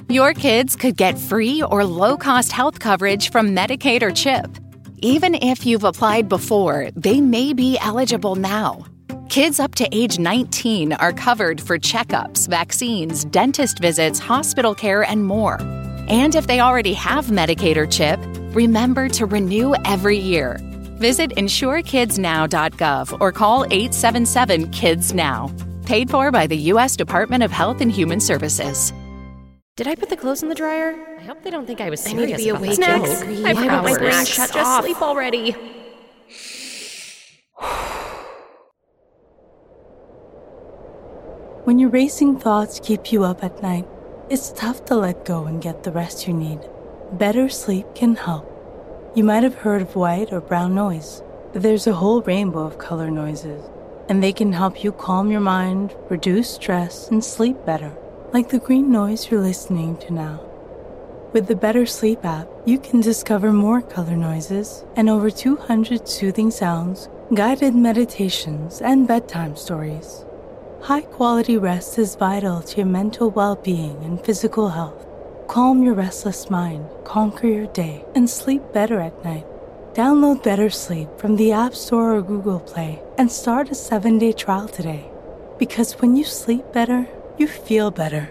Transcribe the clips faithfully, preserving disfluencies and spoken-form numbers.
Your kids could get free or low-cost health coverage from Medicaid or CHIP. Even if you've applied before, they may be eligible now. Kids up to age nineteen are covered for checkups, vaccines, dentist visits, hospital care, and more. And if they already have Medicaid or CHIP, remember to renew every year. Visit insure kids now dot gov or call eight seven seven, KIDS NOW. Paid for by the U S Department of Health and Human Services. Did I put the clothes in the dryer? I hope they don't think I was serious I need to be about awake that snacks. joke. I've got my brain Shut shut just off. sleep already. When your racing thoughts keep you up at night, it's tough to let go and get the rest you need. Better sleep can help. You might have heard of white or brown noise, but there's a whole rainbow of color noises, and they can help you calm your mind, reduce stress, and sleep better, like the green noise you're listening to now. With the Better Sleep app, you can discover more color noises and over two hundred soothing sounds, guided meditations, and bedtime stories. High-quality rest is vital to your mental well-being and physical health. Calm your restless mind, conquer your day, and sleep better at night. Download Better Sleep from the App Store or Google Play and start a seven-day trial today. Because when you sleep better, you feel better.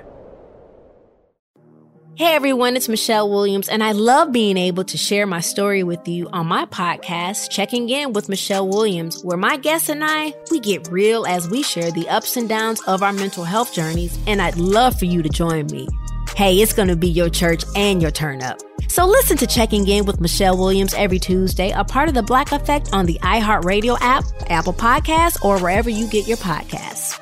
Hey everyone, it's Michelle Williams, and I love being able to share my story with you on my podcast, Checking In with Michelle Williams, where my guests and I, we get real as we share the ups and downs of our mental health journeys, and I'd love for you to join me. Hey, it's going to be your church and your turn up. So listen to Checking In with Michelle Williams every Tuesday, a part of the Black Effect on the iHeartRadio app, Apple Podcasts, or wherever you get your podcasts.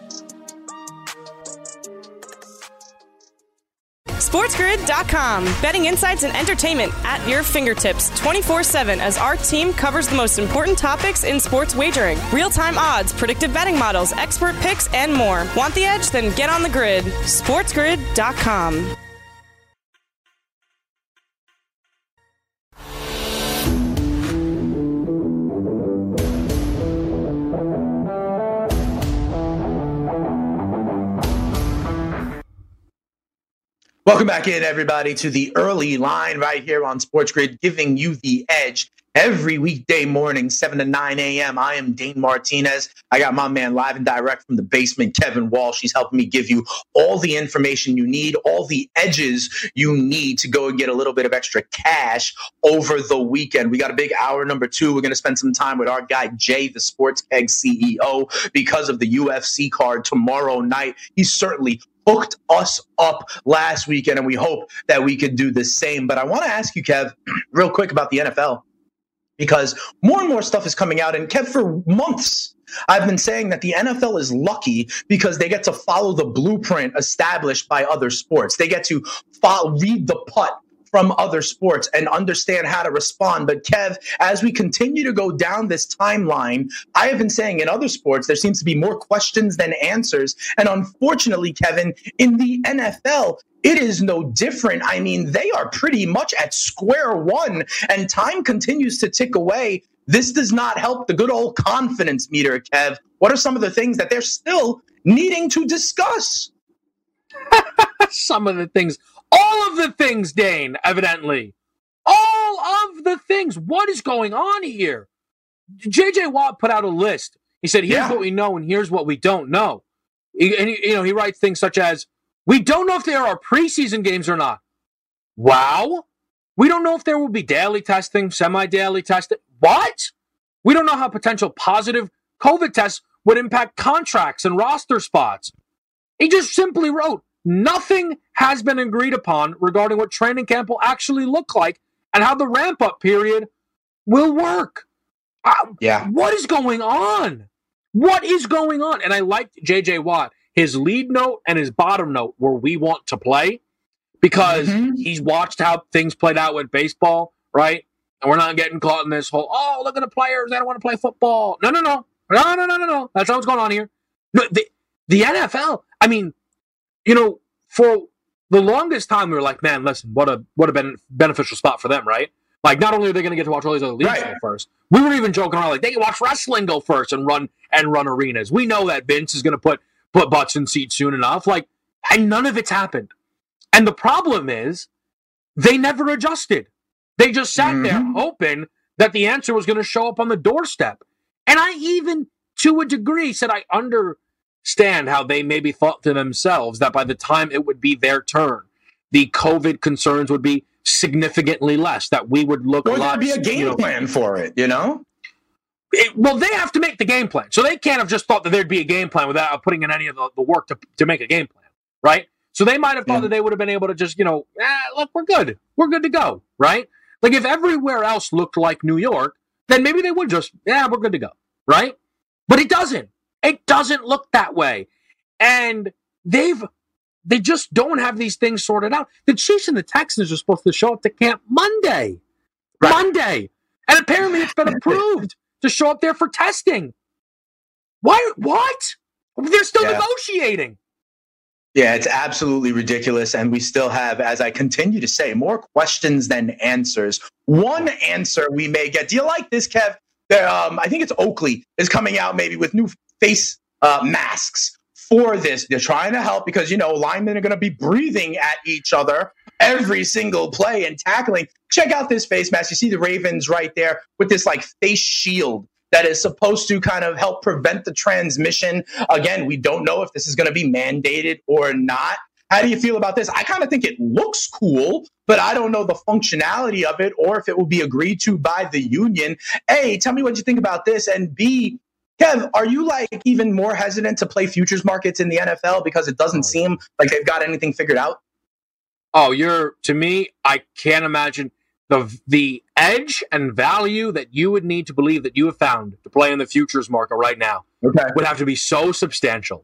SportsGrid dot com. Betting insights and entertainment at your fingertips twenty-four seven as our team covers the most important topics in sports wagering. Real-time odds, predictive betting models, expert picks, and more. Want the edge? Then get on the grid. SportsGrid dot com. Welcome back in, everybody, to the early line right here on Sports Grid, giving you the edge every weekday morning, seven to nine a.m. I am Dane Martinez. I got my man live and direct from the basement, Kevin Walsh. He's helping me give you all the information you need, all the edges you need to go and get a little bit of extra cash over the weekend. We got a big hour number two. We're going to spend some time with our guy, Jay, the Sports Keg C E O, because of the U F C card tomorrow night. He's certainly hooked us up last weekend, and we hope that we could do the same. But I want to ask you, Kev, real quick about the N F L, because more and more stuff is coming out. And Kev, for months, I've been saying that the N F L is lucky because they get to follow the blueprint established by other sports. They get to follow, read the putt from other sports and understand how to respond. But Kev, as we continue to go down this timeline, I have been saying in other sports, there seems to be more questions than answers. And unfortunately, Kevin, in the N F L, it is no different. I mean, they are pretty much at square one, and time continues to tick away. This does not help the good old confidence meter, Kev. What are some of the things that they're still needing to discuss? Some of the things. All of the things, Dane, evidently. All of the things. What is going on here? J J. Watt put out a list. He said, here's yeah. what we know and here's what we don't know. He, and, he, you know, he writes things such as, we don't know if there are preseason games or not. Wow. We don't know if there will be daily testing, semi-daily testing. What? We don't know how potential positive COVID tests would impact contracts and roster spots. He just simply wrote, nothing has been agreed upon regarding what training camp will actually look like and how the ramp-up period will work. Uh, yeah. What is going on? What is going on? And I liked J J. Watt. His lead note and his bottom note were we want to play because mm-hmm. he's watched how things played out with baseball, right? And we're not getting caught in this whole, oh, look at the players. They don't want to play football. No, no, no. No, no, no, no, no. That's not what's going on here. No, the, the N F L, I mean, you know, for the longest time, we were like, man, listen, what a what a ben- beneficial spot for them, right? Like, not only are they going to get to watch all these other leagues right. go first, we were even joking around like they can watch wrestling go first and run and run arenas. We know that Vince is going to put put butts in seats soon enough. Like, and none of it's happened. And the problem is they never adjusted. They just sat mm-hmm. there hoping that the answer was going to show up on the doorstep. And I even, to a degree, said I understand how they maybe thought to themselves that by the time it would be their turn, the COVID concerns would be significantly less, that we would look or a lot... Or there'd be a game you know, plan for it, you know? It, well, they have to make the game plan. So they can't have just thought that there'd be a game plan without putting in any of the, the work to, to make a game plan, right? So they might have thought yeah. that they would have been able to just, you know, eh, look, we're good. We're good to go, right? Like if everywhere else looked like New York, then maybe they would just, yeah, we're good to go, right? But it doesn't. It doesn't look that way. And they've, they just don't have these things sorted out. The Chiefs and the Texans are supposed to show up to camp Monday. Right. Monday. And apparently it's been approved to show up there for testing. Why? What? They're still yeah. negotiating. Yeah, it's absolutely ridiculous. And we still have, as I continue to say, more questions than answers. One answer we may get. Do you like this, Kev? There, um, I think it's Oakley is coming out maybe with new face uh, masks for this. They're trying to help because, you know, linemen are going to be breathing at each other every single play and tackling. Check out this face mask. You see the Ravens right there with this like face shield that is supposed to kind of help prevent the transmission. Again, we don't know if this is going to be mandated or not. How do you feel about this? I kind of think it looks cool, but I don't know the functionality of it or if it will be agreed to by the union. A, tell me what you think about this. And B, Kev, are you like even more hesitant to play futures markets in the N F L because it doesn't seem like they've got anything figured out? Oh, you're, to me, I can't imagine the the edge and value that you would need to believe that you have found to play in the futures market right now okay. would have to be so substantial.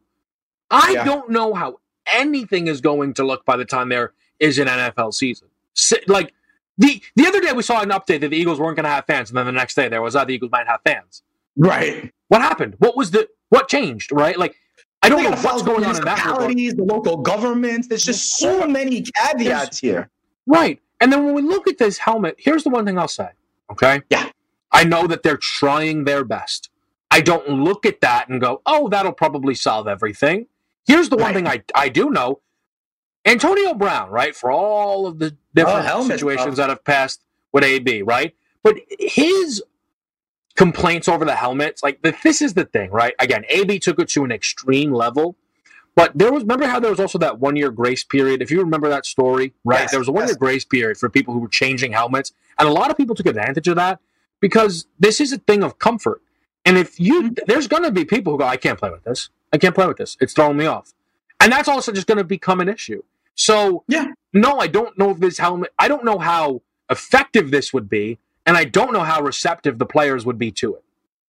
I yeah. don't know how anything is going to look by the time there is an N F L season. Like the the other day we saw an update that the Eagles weren't going to have fans, and then the next day there was that the Eagles might have fans. Right. What happened? What was the what changed? Right? Like I don't know what's going on in that regard. The local governments. There's just so many caveats There's, here. Right. And then when we look at this helmet, here's the one thing I'll say. Okay. Yeah. I know that they're trying their best. I don't look at that and go, oh, that'll probably solve everything. Here's the one right. thing I, I do know. Antonio Brown, right, for all of the different oh, situations that have passed with A B, right? But his complaints over the helmets, like the, this is the thing, right? Again, A B took it to an extreme level. But there was, remember how there was also that one-year grace period? If you remember that story, right? Yes, there was a one-year yes. grace period for people who were changing helmets. And a lot of people took advantage of that because this is a thing of comfort. And if you, there's going to be people who go, I can't play with this. I can't play with this. It's throwing me off. And that's also just going to become an issue. So, yeah. no, I don't know if this helmet, I don't know how effective this would be. And I don't know how receptive the players would be to it.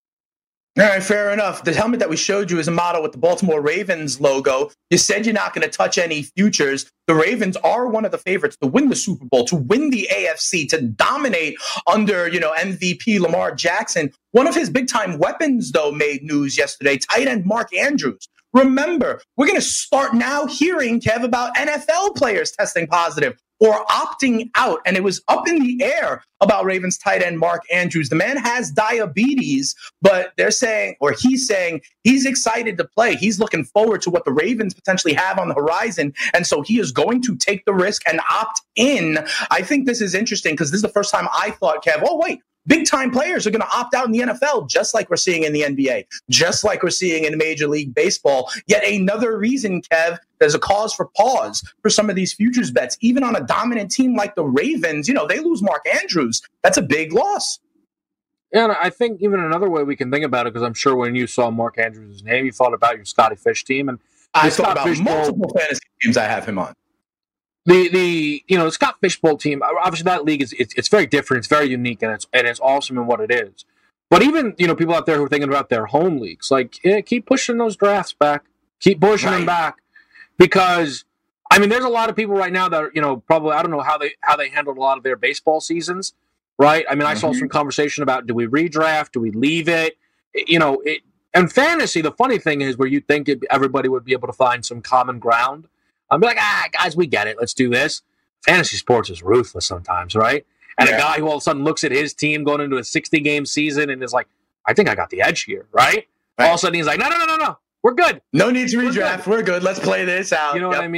All right, fair enough. The helmet that we showed you is a model with the Baltimore Ravens logo. You said you're not going to touch any futures. The Ravens are one of the favorites to win the Super Bowl, to win the A F C, to dominate under, you know, M V P Lamar Jackson. One of his big-time weapons, though, made news yesterday, tight end Mark Andrews. Remember, we're going to start now hearing, Kev, about N F L players testing positive or opting out. And it was up in the air about Ravens tight end Mark Andrews. The man has diabetes, but they're saying, or he's saying, he's excited to play. He's looking forward to what the Ravens potentially have on the horizon. And so he is going to take the risk and opt in. I think this is interesting because this is the first time I thought, Kev, oh, wait. Big-time players are going to opt out in the N F L, just like we're seeing in the N B A, just like we're seeing in Major League Baseball. Yet another reason, Kev, there's a cause for pause for some of these futures bets. Even on a dominant team like the Ravens, you know, they lose Mark Andrews. That's a big loss. Yeah, and I think even another way we can think about it, because I'm sure when you saw Mark Andrews' name, you thought about your Scotty Fish team. And I thought about Fish multiple Bowl, fantasy teams I have him on. The the you know the Scott Fish Bowl team, obviously that league is it's, it's very different, it's very unique, and it's and it's awesome in what it is. But even you know people out there who are thinking about their home leagues, like yeah, keep pushing those drafts back, keep pushing right. them back, because I mean there's a lot of people right now that are, you know probably I don't know how they how they handled a lot of their baseball seasons, right? I mean I mm-hmm. saw some conversation about do we redraft, do we leave it, you know, it, and fantasy. The funny thing is where you think it, everybody would be able to find some common ground. I'll be like, ah, guys, we get it. Let's do this. Fantasy sports is ruthless sometimes, right? And yeah. a guy who all of a sudden looks at his team going into a sixty-game season and is like, I think I got the edge here, right? right? All of a sudden he's like, no, no, no, no, no. We're good. No need to redraft. We're good. We're good. Let's play this out. You know yep. what I mean?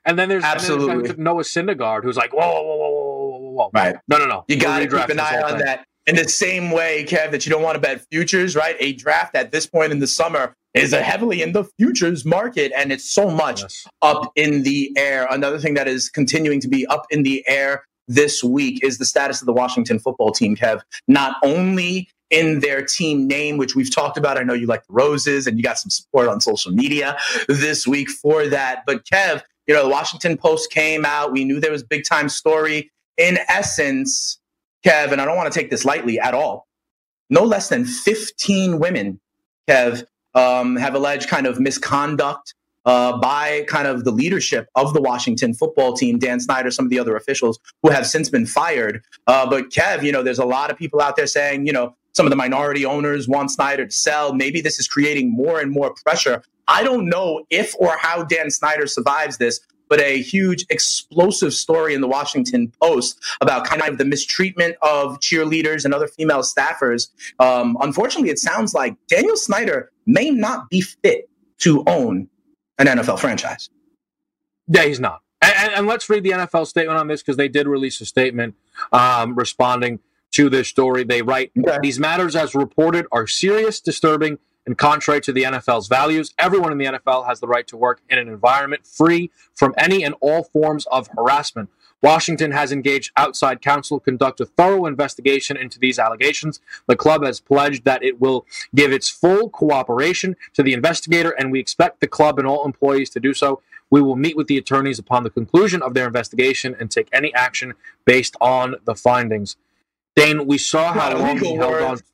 And then there's, Absolutely. And then there's Noah Syndergaard, who's like, whoa, whoa, whoa, whoa, whoa, whoa. Right. No, no, no. You got to We'll keep an redraft eye this whole on thing. that. In the same way, Kev, that you don't want to bet futures, right? A draft at this point in the summer is a heavily in the futures market, and it's so much Yes. up in the air. Another thing that is continuing to be up in the air this week is the status of the Washington football team, Kev. Not only in their team name, which we've talked about. I know you like the Roses, and you got some support on social media this week for that. But Kev, you know, the Washington Post came out. We knew there was a big time story. In essence, Kev, and I don't want to take this lightly at all, no less than fifteen women, Kev, um, have alleged kind of misconduct uh, by kind of the leadership of the Washington football team, Dan Snyder, some of the other officials who have since been fired. Uh, but Kev, you know, there's a lot of people out there saying, you know, some of the minority owners want Snyder to sell. Maybe this is creating more and more pressure. I don't know if or how Dan Snyder survives this, but a huge explosive story in the Washington Post about kind of the mistreatment of cheerleaders and other female staffers. Um, unfortunately, it sounds like Daniel Snyder may not be fit to own an N F L franchise. Yeah, he's not. And, and, and let's read the N F L statement on this, because they did release a statement um, responding to this story. They write, Okay. These matters as reported are serious, disturbing, and contrary to the N F L's values. Everyone in the N F L has the right to work in an environment free from any and all forms of harassment. Washington has engaged outside counsel to conduct a thorough investigation into these allegations. The club has pledged that it will give its full cooperation to the investigator, and we expect the club and all employees to do so. We will meet with the attorneys upon the conclusion of their investigation and take any action based on the findings. Dane, we saw how Not a long legal he held word. on.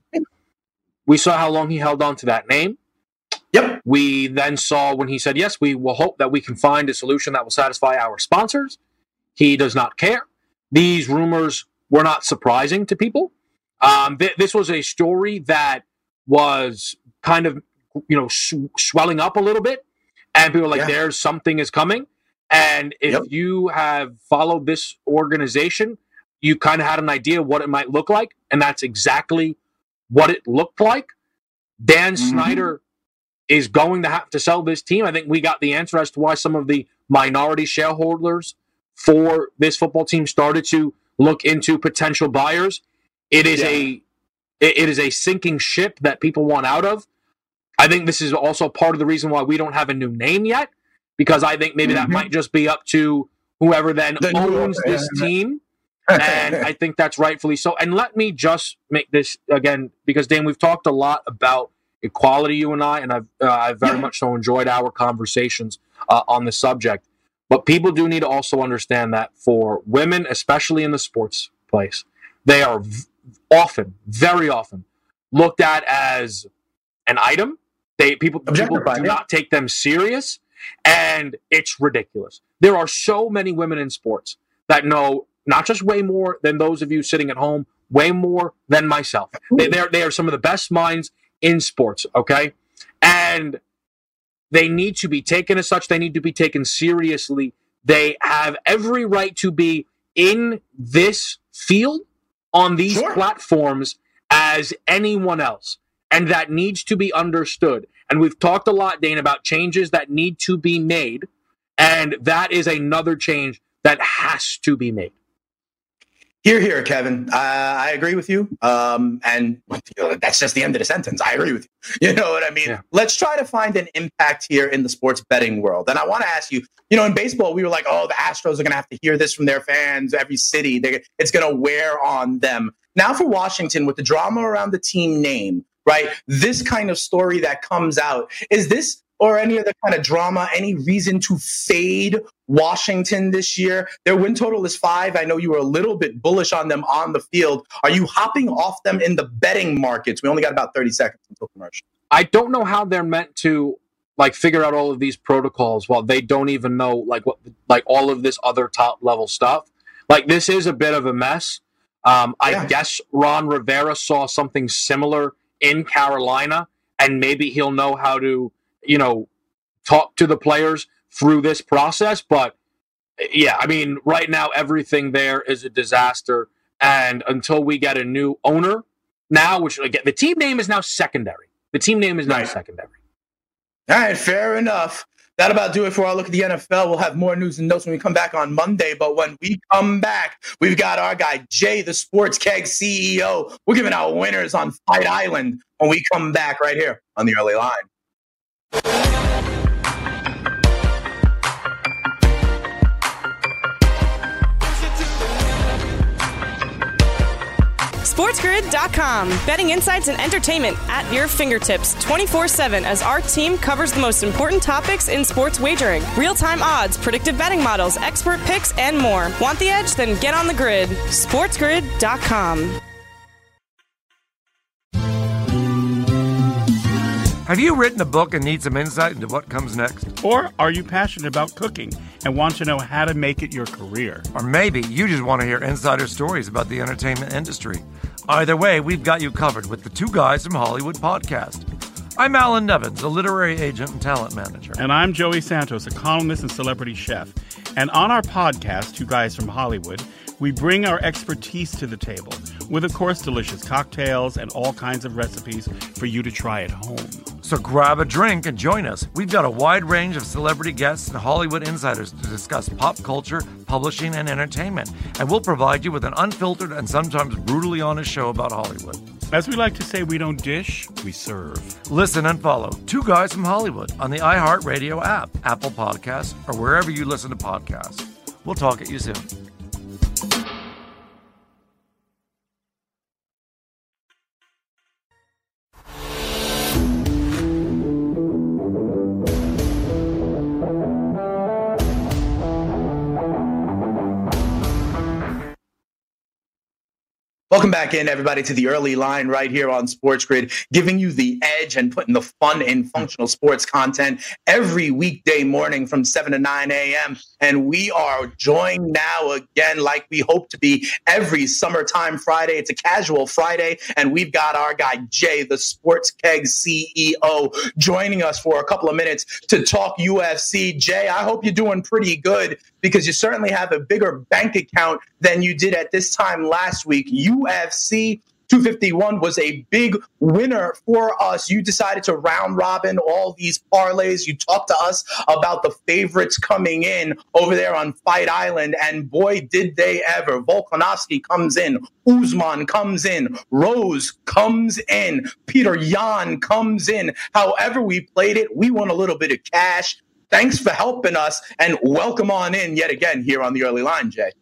We saw how long he held on to that name. Yep. We then saw when he said, yes, we will hope that we can find a solution that will satisfy our sponsors. He does not care. These rumors were not surprising to people. Um, th- this was a story that was kind of, you know, sw- swelling up a little bit. And people were like, Yeah. there's something is coming. And if Yep. you have followed this organization, you kind of had an idea what it might look like. And that's exactly what it looked like. Dan Mhm. Snyder is going to have to sell this team. I think we got the answer as to why some of the minority shareholders for this football team started to look into potential buyers. It is Yeah. a it it is a sinking ship that people want out of. I think this is also part of the reason why we don't have a new name yet, because I think maybe that Mhm. might just be up to whoever then The new owns owner, this yeah. team. And I think that's rightfully so. And let me just make this again, because Dan, we've talked a lot about equality, you and I, and I've uh, I've very Yeah. much so enjoyed our conversations uh, on the subject. But people do need to also understand that for women, especially in the sports place, they are v- often, very often, looked at as an item. They people people Objectified, do yeah. not take them serious, and it's ridiculous. There are so many women in sports that know not just way more than those of you sitting at home, way more than myself. They they're, they are some of the best minds in sports. Okay, and they need to be taken as such. They need to be taken seriously. They have every right to be in this field on these Sure. platforms as anyone else. And that needs to be understood. And we've talked a lot, Dane, about changes that need to be made. And that is another change that has to be made. Here, here, Kevin. Uh, I agree with you. Um, and you know, that's just the end of the sentence. I agree with you. You know what I mean? Yeah. Let's try to find an impact here in the sports betting world. And I want to ask you, you know, in baseball, we were like, oh, the Astros are going to have to hear this from their fans. Every city, they, it's going to wear on them. Now for Washington, with the drama around the team name, right? This kind of story that comes out, is this or any other kind of drama, any reason to fade Washington this year? Their win total is five. I know you were a little bit bullish on them on the field. Are you hopping off them in the betting markets? We only got about thirty seconds until commercial. I don't know how they're meant to like figure out all of these protocols while they don't even know like what like all of this other top level stuff. Like this is a bit of a mess. Um, I Yeah. guess Ron Rivera saw something similar in Carolina, and maybe he'll know how to, you know, talk to the players through this process. But yeah, I mean, right now, everything there is a disaster. And until we get a new owner now, which again, the team name is now secondary. The team name is now Right. secondary. All right, fair enough. That about do it for our look at the N F L. We'll have more news and notes when we come back on Monday. But when we come back, we've got our guy, Jay, the Sports Keg C E O. We're giving out winners on Fight Island when we come back right here on the Early Line. SportsGrid dot com. Betting insights and entertainment at your fingertips twenty-four seven as our team covers the most important topics in sports wagering. Real-time odds, predictive betting models, expert picks, and more. Want the edge? Then get on the grid. SportsGrid dot com. Have you written a book and need some insight into what comes next? Or are you passionate about cooking and want to know how to make it your career? Or maybe you just want to hear insider stories about the entertainment industry. Either way, we've got you covered with the Two Guys from Hollywood podcast. I'm Alan Nevins, a literary agent and talent manager. And I'm Joey Santos, a columnist and celebrity chef. And on our podcast, Two Guys from Hollywood, we bring our expertise to the table with, of course, delicious cocktails and all kinds of recipes for you to try at home. So grab a drink and join us. We've got a wide range of celebrity guests and Hollywood insiders to discuss pop culture, publishing, and entertainment. And we'll provide you with an unfiltered and sometimes brutally honest show about Hollywood. As we like to say, we don't dish, we serve. Listen and follow Two Guys from Hollywood on the iHeartRadio app, Apple Podcasts, or wherever you listen to podcasts. We'll talk at you soon. Welcome back in, everybody, to the Early Line right here on Sports Grid, giving you the edge and putting the fun in functional sports content every weekday morning from seven to nine a.m. And we are joined now again, like we hope to be every summertime Friday. It's a casual Friday, and we've got our guy, Jay, the Sports Keg C E O, joining us for a couple of minutes to talk U F C. Jay, I hope you're doing pretty good, because you certainly have a bigger bank account than you did at this time last week. U F C two fifty-one was a big winner for us. You decided to round robin all these parlays. You talked to us about the favorites coming in over there on Fight Island, and boy, did they ever. Volkanovski comes in. Usman comes in. Rose comes in. Peter Yan comes in. However we played it, we won a little bit of cash. Thanks for helping us, and welcome on in yet again here on the Early Line, Jay.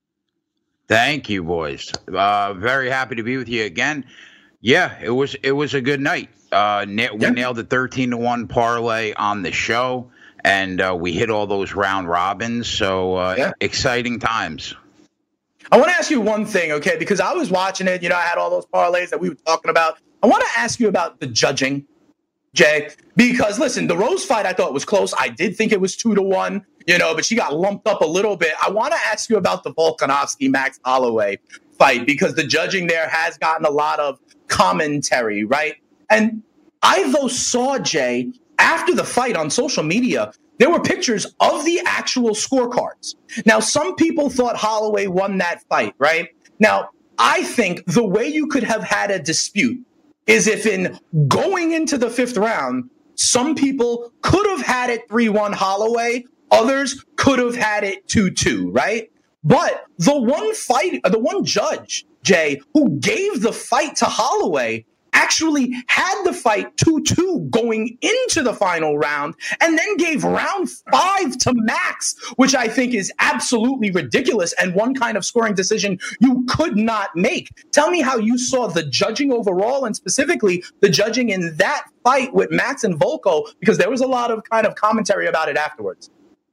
Thank you, boys. Uh, very happy to be with you again. Yeah, it was it was a good night. Uh, na- we yeah. nailed the thirteen to one parlay on the show, and uh, we hit all those round robins. So uh, yeah. exciting times. I want to ask you one thing, okay? Because I was watching it. You know, I had all those parlays that we were talking about. I want to ask you about the judging, Jay, because listen, the Rose fight I thought was close. I did think it was two to one, you know, but she got lumped up a little bit. I want to ask you about the Volkanovski Max Holloway fight, because the judging there has gotten a lot of commentary, right? And I, though, saw, Jay, after the fight on social media, there were pictures of the actual scorecards. Now, some people thought Holloway won that fight, right? Now, I think the way you could have had a dispute is if in going into the fifth round, some people could have had it three one Holloway, others could have had it two two, right? But the one fight, the one judge, Jay, who gave the fight to Holloway actually had the fight two two going into the final round, and then gave round five to Max, which I think is absolutely ridiculous and one kind of scoring decision you could not make. Tell me how you saw the judging overall, and specifically the judging in that fight with Max and Volko, because there was a lot of kind of commentary about it afterwards.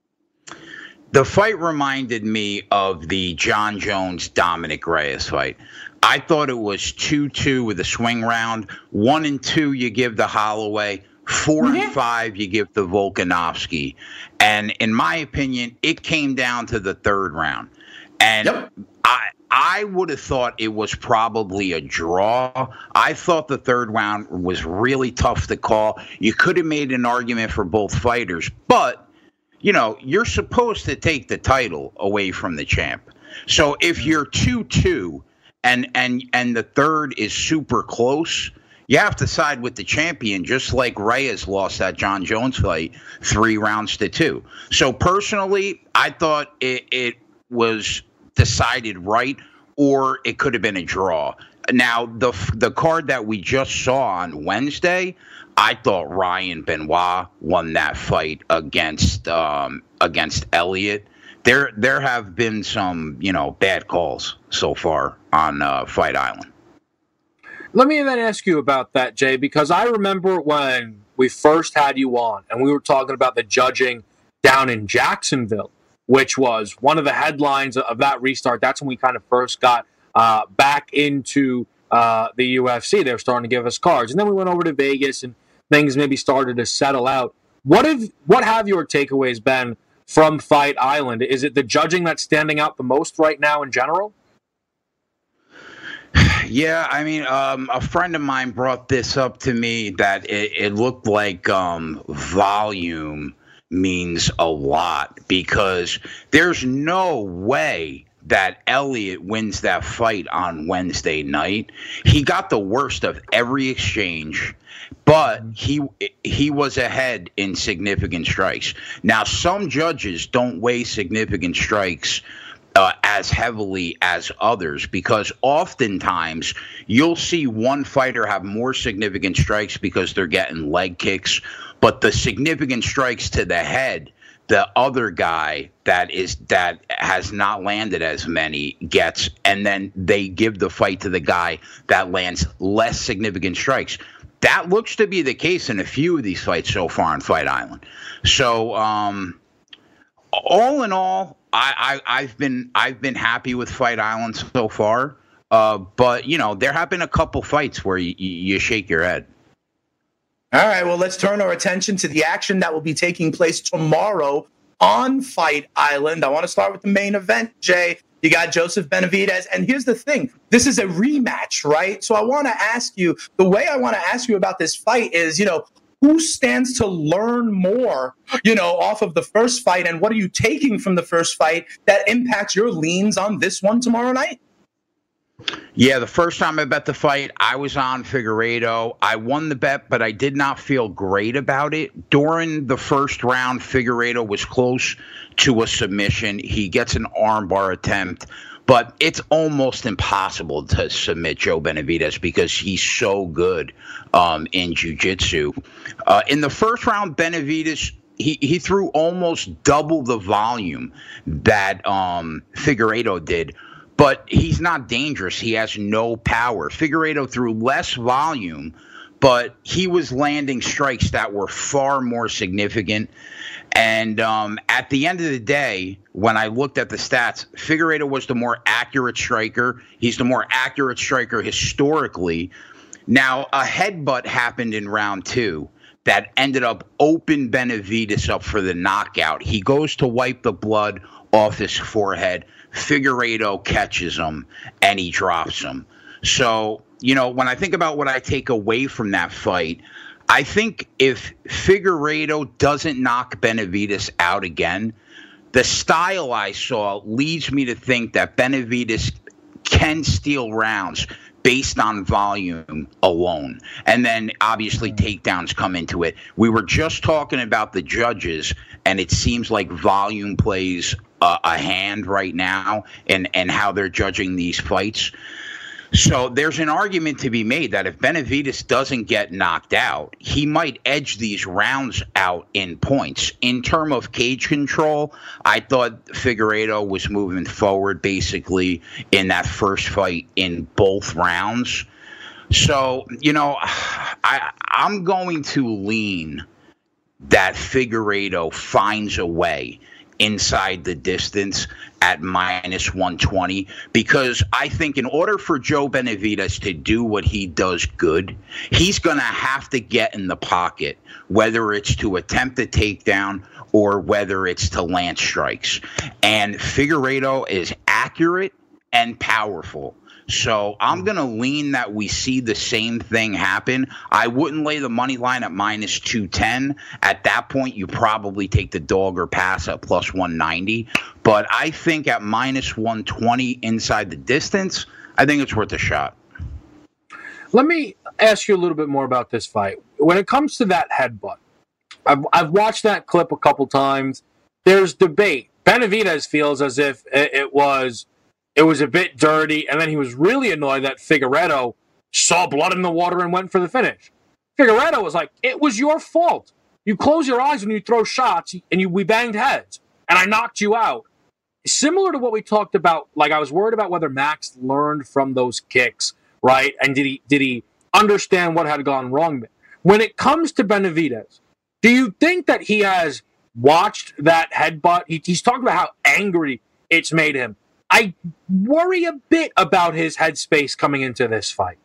The fight reminded me of the John Jones-Dominic Reyes fight. I thought it was two two with a swing round. One and two you give the Holloway. Four mm-hmm. and five you give the Volkanovski. And in my opinion, it came down to the third round. And yep. I I would have thought it was probably a draw. I thought the third round was really tough to call. You could have made an argument for both fighters, but you know, you're supposed to take the title away from the champ. So if you're two two and and and the third is super close, you have to side with the champion, just like Reyes lost that John Jones fight three rounds to two. So personally, I thought it, it was decided right, or it could have been a draw. Now, the the card that we just saw on Wednesday, I thought Ryan Benoit won that fight against um, against Elliott. There there have been some, you know, bad calls so far on uh, Fight Island. Let me then ask you about that, Jay, because I remember when we first had you on and we were talking about the judging down in Jacksonville, which was one of the headlines of that restart. That's when we kind of first got uh, back into uh, the U F C. They were starting to give us cards. And then we went over to Vegas and things maybe started to settle out. What have, what have your takeaways been from Fight Island? Is it the judging that's standing out the most right now in general? Yeah, I mean, um, a friend of mine brought this up to me that it, it looked like um, volume means a lot, because there's no way that Elliott wins that fight on Wednesday night. He got the worst of every exchange, but he he was ahead in significant strikes. Now, some judges don't weigh significant strikes Uh, as heavily as others, because oftentimes you'll see one fighter have more significant strikes because they're getting leg kicks, but the significant strikes to the head, the other guy that is that has not landed as many gets, and then they give the fight to the guy that lands less significant strikes. That looks to be the case in a few of these fights so far on Fight Island. So, um, all in all, I, I, I've been I've been happy with Fight Island so far, uh, but you know there have been a couple fights where you, you shake your head. All right, well, let's turn our attention to the action that will be taking place tomorrow on Fight Island. I want to start with the main event, Jay. You got Joseph Benavidez, and here's the thing: this is a rematch, right? So I want to ask you. The way I want to ask you about this fight is, you know, who stands to learn more, you know, off of the first fight, and what are you taking from the first fight that impacts your leans on this one tomorrow night? Yeah, the first time I bet the fight, I was on Figueiredo. I won the bet, but I did not feel great about it. During the first round, Figueiredo was close to a submission. He gets an armbar attempt, but it's almost impossible to submit Joe Benavidez because he's so good um, in jiu-jitsu. Uh, in the first round, Benavidez, he, he threw almost double the volume that um, Figueiredo did, but he's not dangerous. He has no power. Figueiredo threw less volume, but he was landing strikes that were far more significant. And um, at the end of the day, when I looked at the stats, Figueiredo was the more accurate striker. He's the more accurate striker historically. Now, a headbutt happened in round two that ended up open Benavidez up for the knockout. He goes to wipe the blood off his forehead. Figueiredo catches him, and he drops him. So, you know, when I think about what I take away from that fight, I think if Figueiredo doesn't knock Benavidez out again, the style I saw leads me to think that Benavidez can steal rounds based on volume alone. And then, obviously, takedowns come into it. We were just talking about the judges, and it seems like volume plays uh, a hand right now in, in how they're judging these fights. So there's an argument to be made that if Benavidez doesn't get knocked out, he might edge these rounds out in points. In terms of cage control, I thought Figueiredo was moving forward basically in that first fight in both rounds. So, you know, I, I'm going to lean that Figueiredo finds a way inside the distance at minus one twenty, because I think in order for Joe Benavidez to do what he does good, he's going to have to get in the pocket, whether it's to attempt a takedown or whether it's to land strikes. And Figueiredo is accurate and powerful. So I'm going to lean that we see the same thing happen. I wouldn't lay the money line at minus two ten. At that point, you probably take the dog or pass at plus one ninety. But I think at minus one twenty inside the distance, I think it's worth a shot. Let me ask you a little bit more about this fight. When it comes to that headbutt, I've, I've watched that clip a couple times. There's debate. Benavidez feels as if it, it was it was a bit dirty, and then he was really annoyed that Figueiredo saw blood in the water and went for the finish. Figueiredo was like, it was your fault. You close your eyes when you throw shots, and you we banged heads, and I knocked you out. Similar to what we talked about, like I was worried about whether Max learned from those kicks, right? And did he did he understand what had gone wrong? When it comes to Benavidez, do you think that he has watched that headbutt? He, he's talking about how angry it's made him. I worry a bit about his headspace coming into this fight.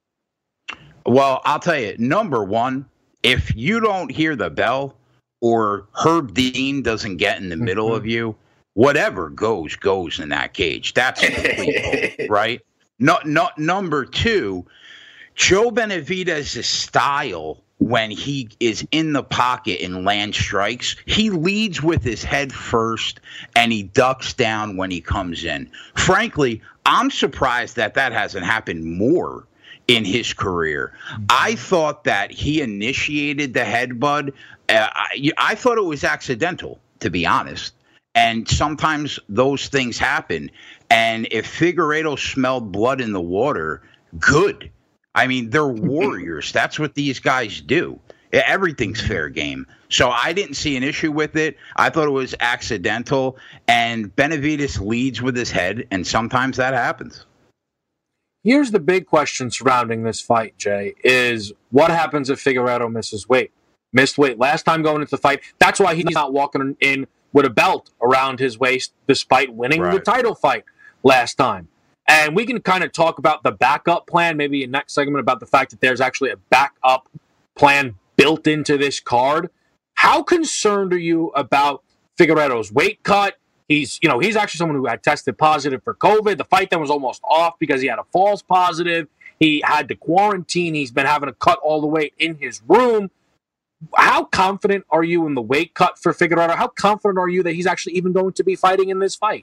Well, I'll tell you, number one, if you don't hear the bell or Herb Dean doesn't get in the mm-hmm. middle of you, whatever goes, goes in that cage. That's complete, right? No, no, number two, Joe Benavidez's style when he is in the pocket and land strikes, he leads with his head first and he ducks down when he comes in. Frankly, I'm surprised that that hasn't happened more in his career. I thought that he initiated the headbutt. Uh, I, I thought it was accidental, to be honest. And sometimes those things happen. And if Figueiredo smelled blood in the water, good. I mean, they're warriors. That's what these guys do. Everything's fair game. So I didn't see an issue with it. I thought it was accidental. And Benavidez leads with his head, and sometimes that happens. Here's the big question surrounding this fight, Jay, is what happens if Figueiredo misses weight? Missed weight last time going into the fight. That's why he's not walking in with a belt around his waist despite winning right. the title fight last time. And we can kind of talk about the backup plan, maybe in next segment, about the fact that there's actually a backup plan built into this card. How concerned are you about Figueiredo's weight cut? He's, you know, he's actually someone who had tested positive for COVID. The fight then was almost off because he had a false positive. He had to quarantine. He's been having to cut all the weight in his room. How confident are you in the weight cut for Figueiredo? How confident are you that he's actually even going to be fighting in this fight?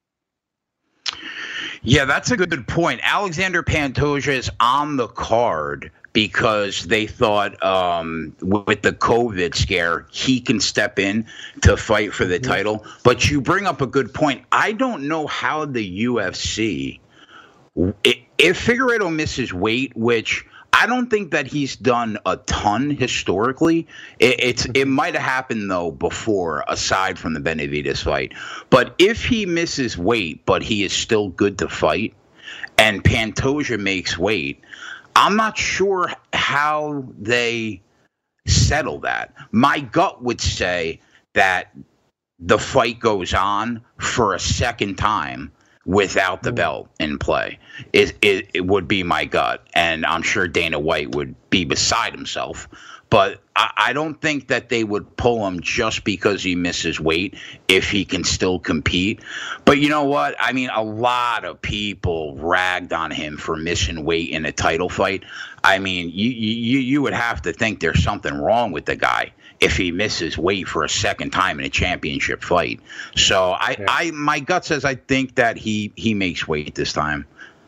Yeah, that's a good point. Alexander Pantoja is on the card because they thought um, with the COVID scare, he can step in to fight for the title. But you bring up a good point. I don't know how the U F C, if Figueiredo misses weight, which I don't think that he's done a ton historically. It, it's it might have happened, though, before, aside from the Benavidez fight. But if he misses weight, but he is still good to fight, and Pantoja makes weight, I'm not sure how they settle that. My gut would say that the fight goes on for a second time without the belt in play. It, it, it would be my gut, and I'm sure Dana White would be beside himself. But I, I don't think that they would pull him just because he misses weight if he can still compete. But you know what? I mean, a lot of people ragged on him for missing weight in a title fight. I mean, you you you would have to think there's something wrong with the guy if he misses weight for a second time in a championship fight. So I, yeah. I my gut says I think that he he makes weight this time.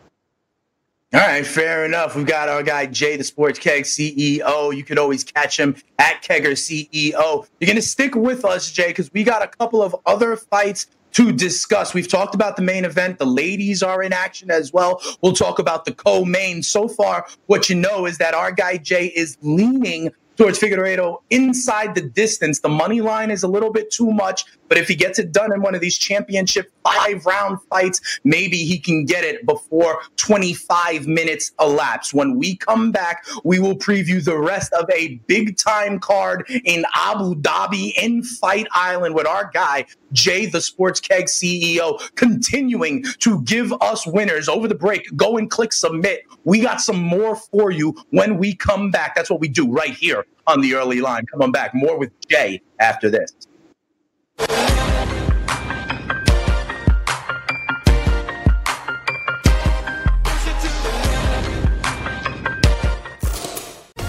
All right, fair enough. We've got our guy, Jay, the Sports Keg C E O. You can always catch him at Kegger C E O. You're going to stick with us, Jay, because we got a couple of other fights to discuss. We've talked about the main event. The ladies are in action as well. We'll talk about the co-main. So far, what you know is that our guy, Jay, is leaning towards Figueiredo inside the distance. The money line is a little bit too much, but if he gets it done in one of these championship five-round fights, maybe he can get it before twenty-five minutes elapse. When we come back, we will preview the rest of a big-time card in Abu Dhabi in Fight Island with our guy, Jay, the Sports Keg C E O, continuing to give us winners. Over the break, go and click submit. We got some more for you when we come back. That's what we do right here on the early line. Coming back, more with Jay after this.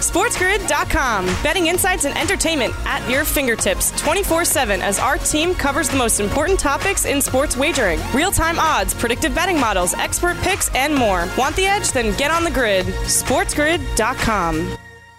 SportsGrid dot com. Betting insights and entertainment at your fingertips twenty-four seven as our team covers the most important topics in sports wagering. Real-time odds, predictive betting models, expert picks, and more. Want the edge? Then get on the grid. SportsGrid dot com.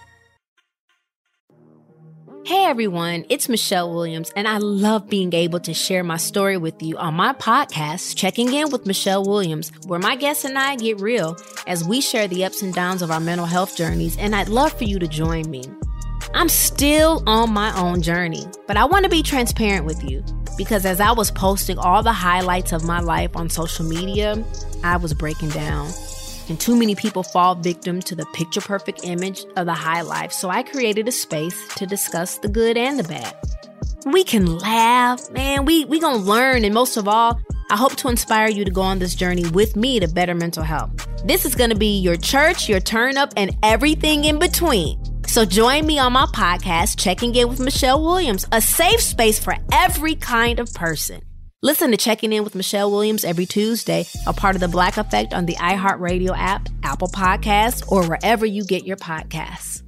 Hey everyone, it's Michelle Williams, and I love being able to share my story with you on my podcast, Checking In with Michelle Williams, where my guests and I get real as we share the ups and downs of our mental health journeys, and I'd love for you to join me. I'm still on my own journey, but I want to be transparent with you because as I was posting all the highlights of my life on social media, I was breaking down. And too many people fall victim to the picture-perfect image of the high life, so I created a space to discuss the good and the bad. We can laugh, man, we we gonna learn, and most of all, I hope to inspire you to go on this journey with me to better mental health. This is gonna be your church, your turn-up, and everything in between. So join me on my podcast, Checking In with Michelle Williams, a safe space for every kind of person. Listen to Checking In with Michelle Williams every Tuesday, a part of the Black Effect on the iHeartRadio app, Apple Podcasts, or wherever you get your podcasts.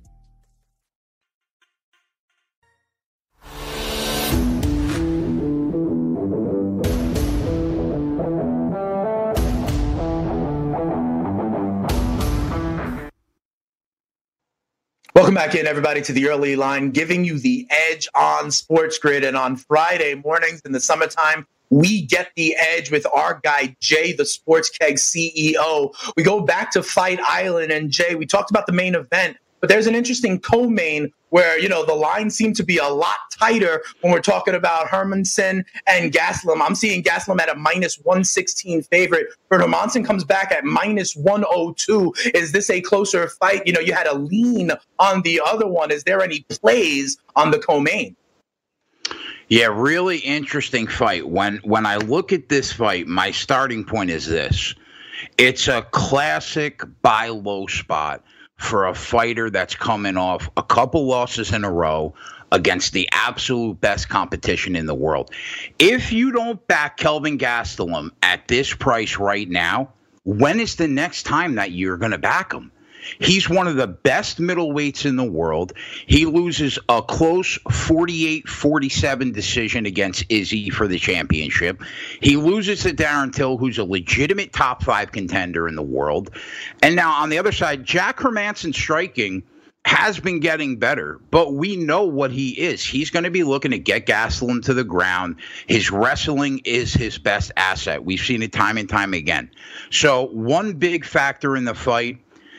Welcome back in, everybody, to the early line, giving you the edge on Sports Grid. And on Friday mornings in the summertime, we get the edge with our guy, Jay, the Sports Keg C E O. We go back to Fight Island. And, Jay, we talked about the main event, but there's an interesting co-main where, you know, the lines seem to be a lot tighter when we're talking about Hermansson and Gastelum. I'm seeing Gastelum at a minus one sixteen favorite. But Hermansson comes back at minus one oh two. Is this a closer fight? You know, you had a lean on the other one. Is there any plays on the co-main? Yeah, really interesting fight. When when I look at this fight, my starting point is this. It's a classic buy low spot for a fighter that's coming off a couple losses in a row against the absolute best competition in the world. If you don't back Kelvin Gastelum at this price right now, when is the next time that you're going to back him? He's one of the best middleweights in the world. He loses a close forty-eight forty-seven decision against Izzy for the championship. He loses to Darren Till, who's a legitimate top five contender in the world. And now on the other side, Jack Hermansson's striking has been getting better, but we know what he is. He's going to be looking to get Gastelum to the ground. His wrestling is his best asset. We've seen it time and time again. So one big factor in the fight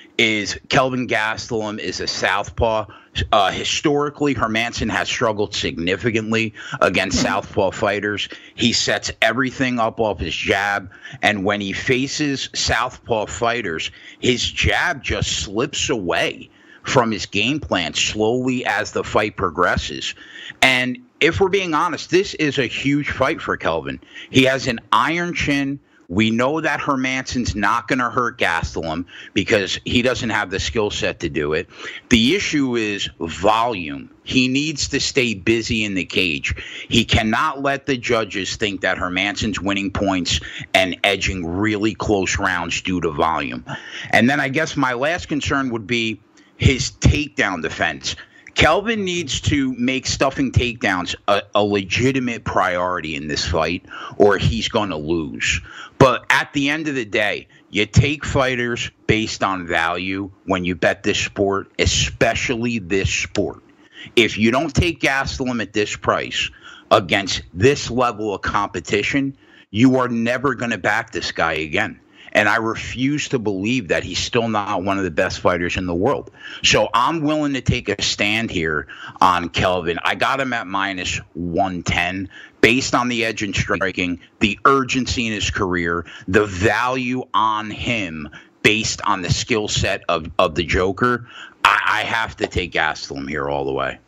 is Kelvin Gastelum is a southpaw. Uh, historically, Hermansson has struggled significantly against southpaw fighters. He sets everything up off his jab, and when he faces southpaw fighters, his jab just slips away from his game plan slowly as the fight progresses. And if we're being honest, this is a huge fight for Kelvin. He has an iron chin. We know that Hermansson's not going to hurt Gastelum because he doesn't have the skill set to do it. The issue is volume. He needs to stay busy in the cage. He cannot let the judges think that Hermansson's winning points and edging really close rounds due to volume. And then I guess my last concern would be his takedown defense. Kelvin needs to make stuffing takedowns a, a legitimate priority in this fight, or he's going to lose. But at the end of the day, you take fighters based on value when you bet this sport, especially this sport. If you don't take Gastelum at this price against this level of competition, you are never going to back this guy again. And I refuse to believe that he's still not one of the best fighters in the world. So I'm willing to take a stand here on Kelvin. I got him at minus one ten based on the edge in striking, the urgency in his career, the value on him based on the skill set of, of the Joker. I, I have to take Gastelum here all the way.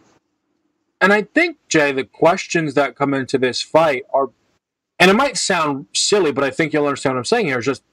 And I think, Jay, the questions that come into this fight are, and it might sound silly, but I think you'll understand what I'm saying here, is just,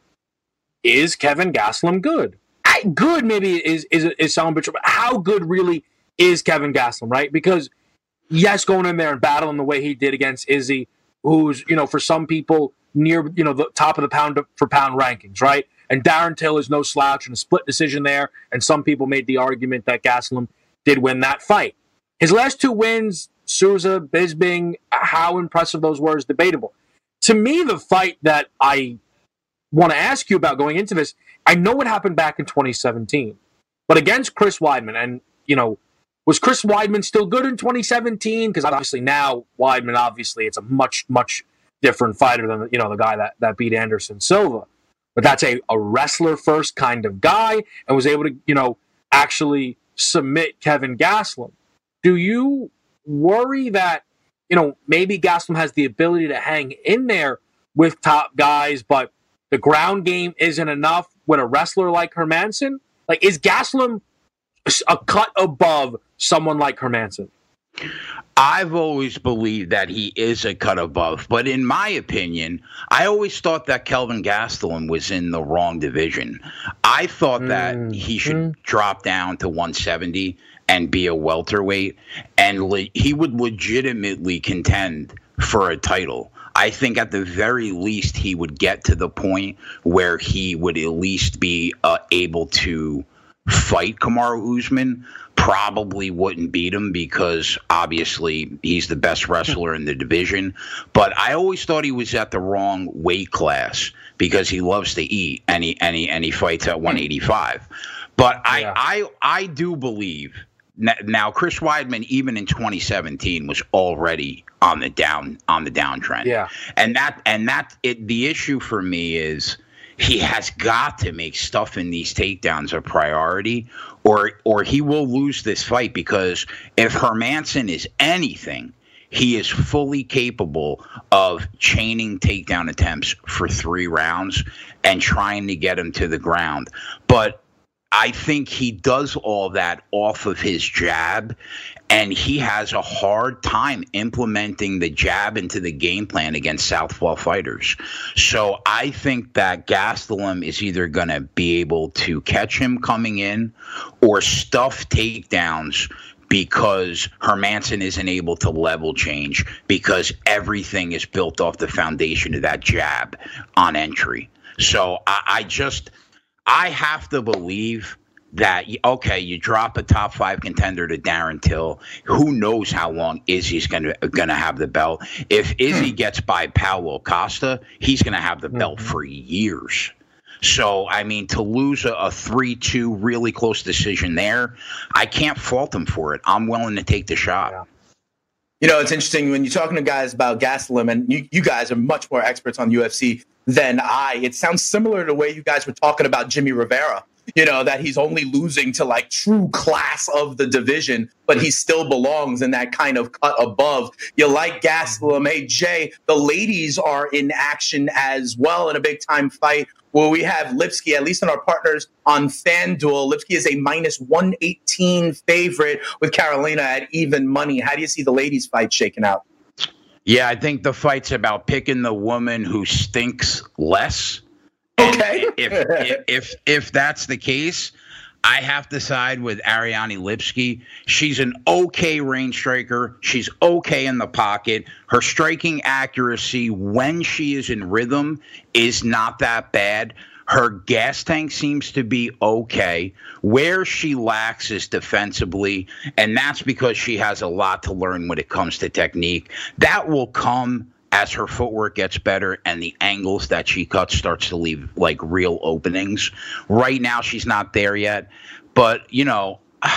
is Kevin Gastelum good? I, good maybe is is is sound bit, but how good really is Kevin Gastelum, right? Because yes, going in there and battling the way he did against Izzy, who's, you know, for some people near, you know, the top of the pound for pound rankings, right? And Darren Till is no slouch in a split decision there. And some people made the argument that Gastelum did win that fight. His last two wins, Souza, Bisping, how impressive those were is debatable. To me, the fight that I want to ask you about going into this, I know what happened back in twenty seventeen, but against Chris Weidman, and, you know, was Chris Weidman still good in twenty seventeen? Because obviously now Weidman, obviously, it's a much, much different fighter than, you know, the guy that, that beat Anderson Silva. But that's a, a wrestler-first kind of guy and was able to, you know, actually submit Kevin Gastelum. Do you worry that, you know, maybe Gastelum has the ability to hang in there with top guys, but the ground game isn't enough with a wrestler like Hermansson? Like, is Gastelum a cut above someone like Hermansson? I've always believed that he is a cut above, but in my opinion, I always thought that Kelvin Gastelum was in the wrong division. I thought mm-hmm. that he should drop down to one seventy and be a welterweight, and le- he would legitimately contend for a title. I think at the very least he would get to the point where he would at least be uh, able to fight Kamaru Usman. Probably wouldn't beat him because obviously he's the best wrestler in the division. But I always thought he was at the wrong weight class because he loves to eat and he and he, and he fights at one eighty-five. But I yeah. I I do believe now Chris Weidman, even in twenty seventeen, was already on the down on the downtrend. Yeah. And that and that it, the issue for me is he has got to make stuffing these takedowns a priority, or or he will lose this fight, because if Hermansson is anything, he is fully capable of chaining takedown attempts for three rounds and trying to get him to the ground. But I think he does all that off of his jab, and he has a hard time implementing the jab into the game plan against southpaw fighters. So I think that Gastelum is either going to be able to catch him coming in or stuff takedowns because Hermansson isn't able to level change because everything is built off the foundation of that jab on entry. So I, I just... I have to believe that, okay, you drop a top five contender to Darren Till. Who knows how long Izzy's going to going to have the belt? If Izzy gets by Paulo Costa, he's going to have the belt mm-hmm. for years. So, I mean, to lose a, a three two really close decision there, I can't fault him for it. I'm willing to take the shot. Yeah. You know, it's interesting when you're talking to guys about Gastelum, and you, you guys are much more experts on U F C than I. It sounds similar to the way you guys were talking about Jimmy Rivera, you know, that he's only losing to like true class of the division, but he still belongs in that kind of cut above. You like Gastelum. Hey, Jay, the ladies are in action as well in a big time fight where we have Lipski, at least in our partners on FanDuel. Lipski is a minus one eighteen favorite with Carolina at even money. How do you see the ladies fight shaking out? Yeah, I think the fight's about picking the woman who stinks less. Okay. if, if if if that's the case, I have to side with Ariane Lipski. She's an okay range striker. She's okay in the pocket. Her striking accuracy when she is in rhythm is not that bad. Her gas tank seems to be okay. Where she lacks is defensively, and that's because she has a lot to learn when it comes to technique. That will come as her footwork gets better and the angles that she cuts starts to leave like real openings. Right now, she's not there yet. But, you know,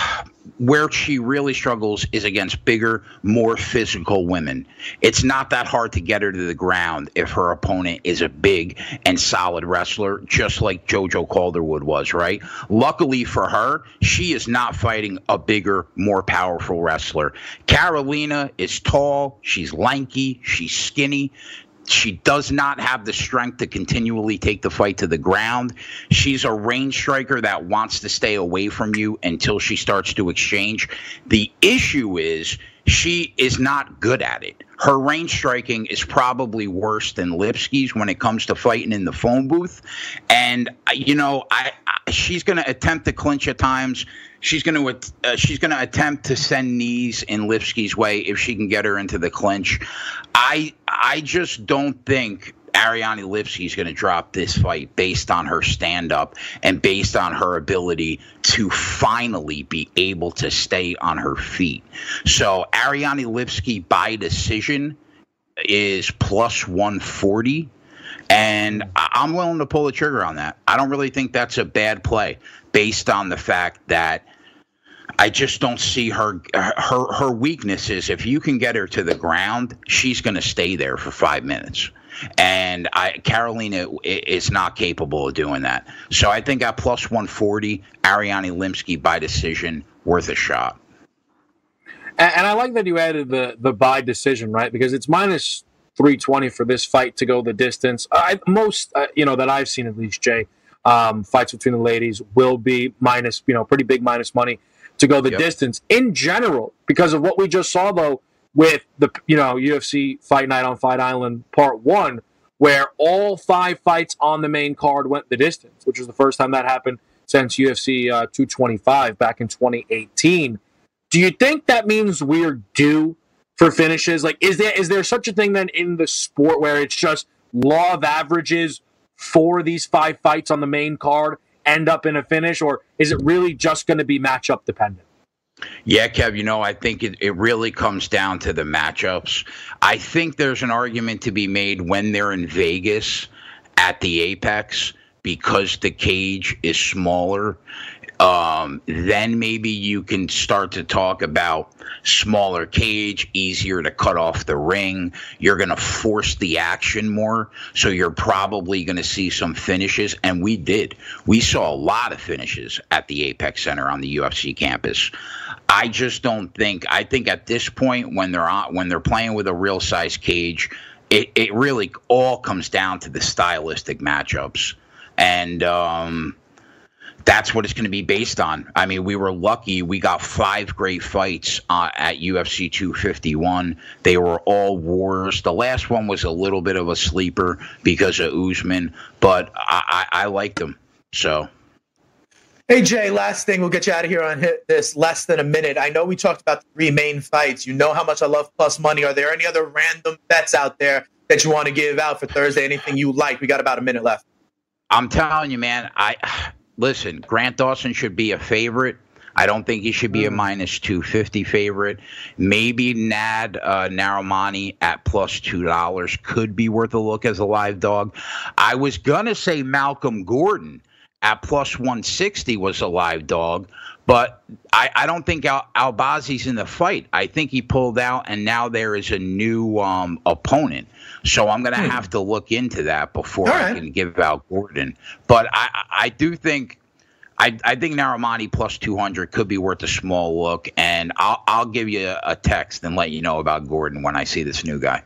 where she really struggles is against bigger, more physical women. It's not that hard to get her to the ground if her opponent is a big and solid wrestler, just like JoJo Calderwood was, right? Luckily for her, she is not fighting a bigger, more powerful wrestler. Carolina is tall, she's lanky, she's skinny. She does not have the strength to continually take the fight to the ground. She's a range striker that wants to stay away from you until she starts to exchange. The issue is she is not good at it. Her range striking is probably worse than Lipski's when it comes to fighting in the phone booth. And, you know, I, I she's going to attempt to clinch at times. She's going to uh, she's going to attempt to send knees in Lipski's way if she can get her into the clinch. I I just don't think Ariane Lipski is going to drop this fight based on her stand-up and based on her ability to finally be able to stay on her feet. So Ariane Lipski by decision is plus one forty, and I'm willing to pull the trigger on that. I don't really think that's a bad play based on the fact that I just don't see her. Her her weakness is if you can get her to the ground, she's going to stay there for five minutes. And I, Carolina is not capable of doing that. So I think at plus one forty, Ariane Lipski by decision, worth a shot. And, and I like that you added the the by decision, right? Because it's minus three twenty for this fight to go the distance. I, most, uh, you know, that I've seen at least, Jay, um, fights between the ladies will be minus, you know, pretty big minus money to go the yep. distance in general, because of what we just saw, though, with the, you know, U F C Fight Night on Fight Island Part one, where all five fights on the main card went the distance, which was the first time that happened since U F C uh, two twenty-five back in twenty eighteen. Do you think that means we're due for finishes? Like, is there is there such a thing then in the sport where it's just law of averages for these five fights on the main card end up in a finish, or is it really just going to be matchup dependent? Yeah, Kev, you know, I think it, it really comes down to the matchups. I think there's an argument to be made when they're in Vegas at the Apex because the cage is smaller. Um, then maybe you can start to talk about smaller cage, easier to cut off the ring. You're going to force the action more, so you're probably going to see some finishes, and we did. We saw a lot of finishes at the Apex Center on the U F C campus. I just don't think – I think at this point when they're on, when they're playing with a real size cage, it, it really all comes down to the stylistic matchups. And um, – that's what it's going to be based on. I mean, we were lucky. We got five great fights uh, at U F C two fifty-one. They were all wars. The last one was a little bit of a sleeper because of Usman, but I, I, I liked them. So, hey, Jay, last thing. We'll get you out of here on hit this less than a minute. I know we talked about the three main fights. You know how much I love plus money. Are there any other random bets out there that you want to give out for Thursday? Anything you like? We got about a minute left. I'm telling you, man, I – Listen, Grant Dawson should be a favorite. I don't think he should be a minus two fifty favorite. Maybe Nad uh, Narimani at plus two dollars could be worth a look as a live dog. I was going to say Malcolm Gordon at plus one sixty was a live dog, but I, I don't think Al- Albazi's in the fight. I think he pulled out, and now there is a new um, opponent. So I'm going to hmm. have to look into that before right. I can give out Gordon. But I, I do think I, I think Narimani plus two hundred could be worth a small look, and I'll I'll give you a, a text and let you know about Gordon when I see this new guy.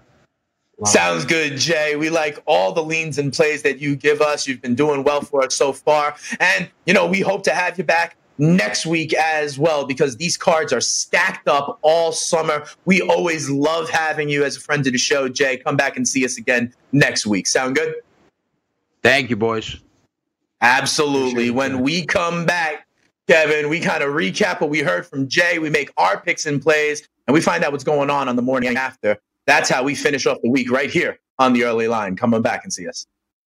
Sounds good, Jay. We like all the leans and plays that you give us. You've been doing well for us so far. And, you know, we hope to have you back next week as well, because these cards are stacked up all summer. We always love having you as a friend of the show, Jay. Come back and see us again next week. Sound good? Thank you, boys. Absolutely. When we come back, Kevin, we kind of recap what we heard from Jay. We make our picks and plays, and we find out what's going on on the morning after. That's how we finish off the week right here on the early line. Come on back and see us.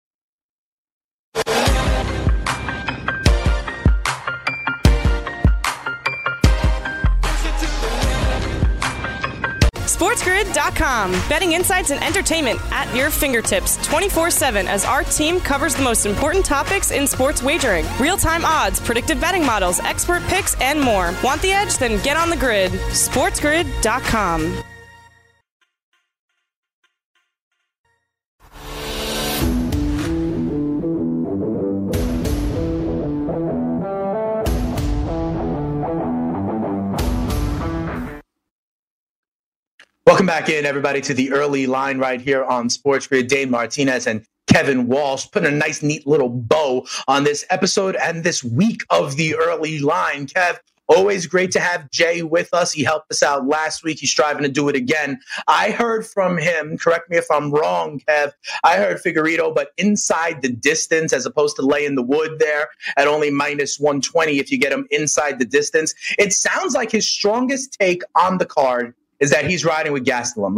SportsGrid dot com. Betting insights and entertainment at your fingertips twenty-four seven as our team covers the most important topics in sports wagering. Real-time odds, predictive betting models, expert picks, and more. Want the edge? Then get on the grid. SportsGrid dot com. Welcome back in, everybody, to the early line right here on Sports Grid. Dane Martinez and Kevin Walsh putting a nice, neat little bow on this episode and this week of the early line. Kev, always great to have Jay with us. He helped us out last week. He's striving to do it again. I heard from him, correct me if I'm wrong, Kev, I heard Figueiredo, but inside the distance as opposed to laying the wood there at only minus one twenty if you get him inside the distance. It sounds like his strongest take on the card is that he's riding with Gastelum, right?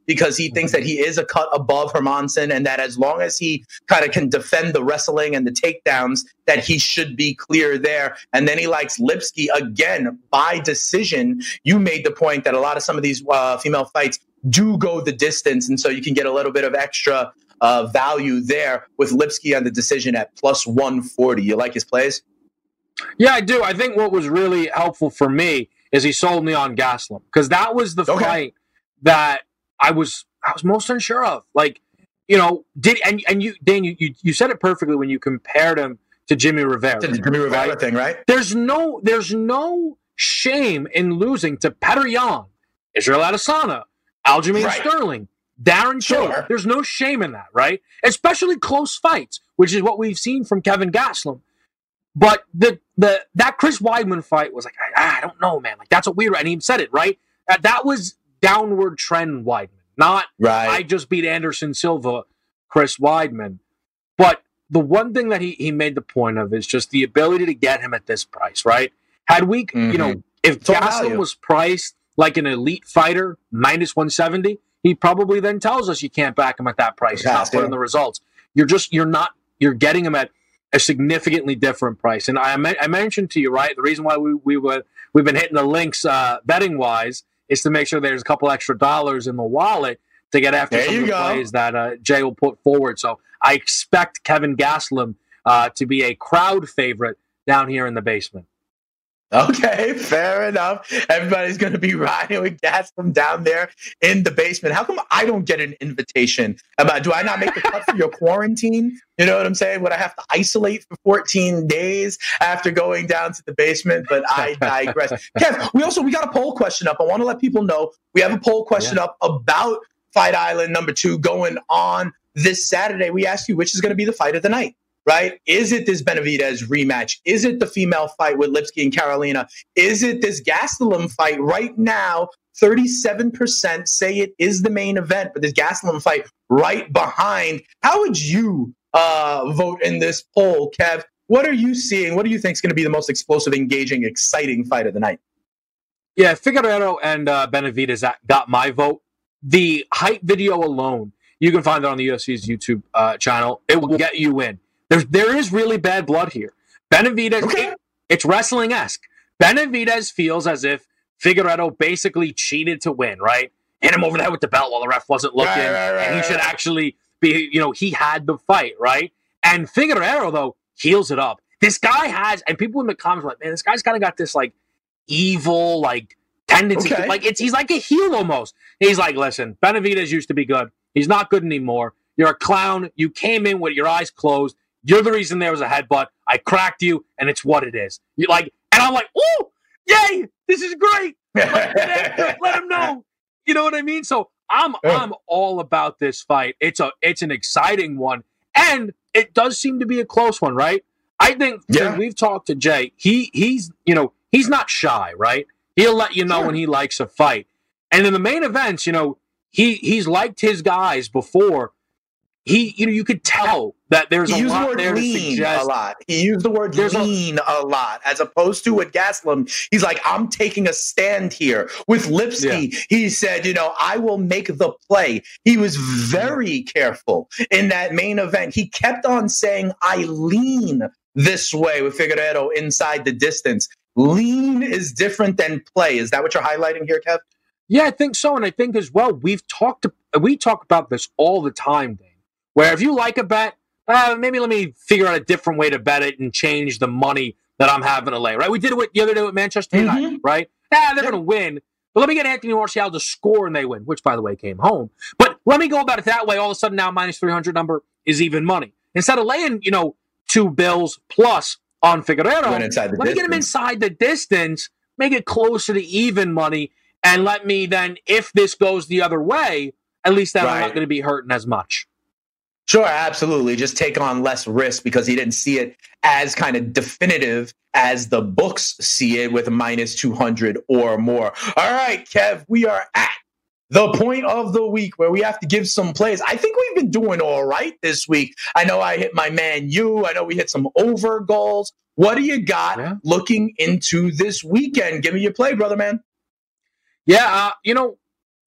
because he thinks that he is a cut above Hermansson and that as long as he kind of can defend the wrestling and the takedowns, that he should be clear there. And then he likes Lipski again by decision. You made the point that a lot of some of these uh, female fights do go the distance, and so you can get a little bit of extra uh, value there with Lipski on the decision at plus one forty. You like his plays? Yeah, I do. I think what was really helpful for me is he sold me on Gastelum, because that was the okay. fight that I was I was most unsure of. Like, you know, did and and you Dan, you you, you said it perfectly when you compared him to Jimmy Rivera. To the Jimmy Rivera right? thing, right? There's no there's no shame in losing to Petr Yan, Israel Adesanya, Aljamain right. Sterling, Darren Till. Sure. There's no shame in that, right? Especially close fights, which is what we've sien from Kevin Gastelum. But the the that Chris Weidman fight was like, I, I don't know, man. Like, that's a weird, and he said it, right? That, that was downward trend Weidman, not right. I just beat Anderson Silva, Chris Weidman. But the one thing that he, he made the point of is just the ability to get him at this price, right? Had we, mm-hmm. you know, if Gastelum was priced like an elite fighter, minus one seventy, he probably then tells us you can't back him at that price. He's not putting the results. You're just, you're not, you're getting him at a significantly different price. And I, I mentioned to you, right, the reason why we, we were, we've been hitting the links uh, betting-wise is to make sure there's a couple extra dollars in the wallet to get after there some of the go. plays that uh, Jay will put forward. So I expect Kevin Gastelum uh, to be a crowd favorite down here in the basement. Okay, fair enough. Everybody's going to be riding with Gastelum down there in the basement. How come I don't get an invitation? About do I not make the cut for your quarantine? You know what I'm saying? Would I have to isolate for fourteen days after going down to the basement? But I digress. Kev, we also we got a poll question up. I want to let people know we have a poll question yeah. up about Fight Island number two going on this Saturday. We asked you which is going to be the fight of the night. Right? Is it this Benavidez rematch? Is it the female fight with Lipski and Carolina? Is it this Gastelum fight? Right now, thirty-seven percent say it is the main event, but this Gastelum fight right behind. How would you uh, vote in this poll, Kev? What are you seeing? What do you think is going to be the most explosive, engaging, exciting fight of the night? Yeah, Figueiredo and uh, Benavidez got my vote. The hype video alone, you can find it on the U F C's YouTube uh, channel. It will get you in. There's, there is really bad blood here. Benavidez, okay. it, it's wrestling-esque. Benavidez feels as if Figueiredo basically cheated to win, right? Hit him over the head with the belt while the ref wasn't looking, right, right, right, and he should right. actually be, you know, he had the fight, right? And Figueiredo, though, heals it up. This guy has, and people in the comments are like, man, this guy's kind of got this, like, evil, like, tendency. Okay. To, like, it's he's like a heel almost. He's like, listen, Benavidez used to be good. He's not good anymore. You're a clown. You came in with your eyes closed. You're the reason there was a headbutt. I cracked you, and it's what it is. You like, and I'm like, ooh, yay, this is great. Let, let him know. You know what I mean? So I'm I'm all about this fight. It's a it's an exciting one, and it does seem to be a close one, right? I think yeah. we've talked to Jay. He he's you know he's not shy, right? He'll let you know sure. when he likes a fight. And in the main events, you know, he he's liked his guys before. He, you know, you could tell that there's he a lot the there to lean suggest. A lot. He used the word there's lean a, a lot, as opposed to with Gastelum. He's like, I'm taking a stand here. With Lipski, yeah. he said, you know, I will make the play. He was very careful in that main event. He kept on saying, I lean this way with Figueiredo inside the distance. Lean is different than play. Is that what you're highlighting here, Kev? Yeah, I think so. And I think as well, we've talked, we talk about this all the time, Dave. Where if you like a bet, uh, maybe let me figure out a different way to bet it and change the money that I'm having to lay, right? We did it with, the other day with Manchester mm-hmm. United, right? Ah, they're yeah. going to win. But let me get Anthony Martial to score and they win, which, by the way, came home. But let me go about it that way. All of a sudden now minus three hundred number is even money. Instead of laying, you know, two bills plus on Figueiredo, let distance. me get him inside the distance, make it closer to even money, and let me then, if this goes the other way, at least then right. I'm not going to be hurting as much. Sure, absolutely. Just take on less risk because he didn't see it as kind of definitive as the books see it with a minus two hundred or more. All right, Kev, we are at the point of the week where we have to give some plays. I think we've been doing all right this week. I know I hit my man you. I know we hit some over goals. What do you got yeah. looking into this weekend? Give me your play, brother man. Yeah, uh, you know,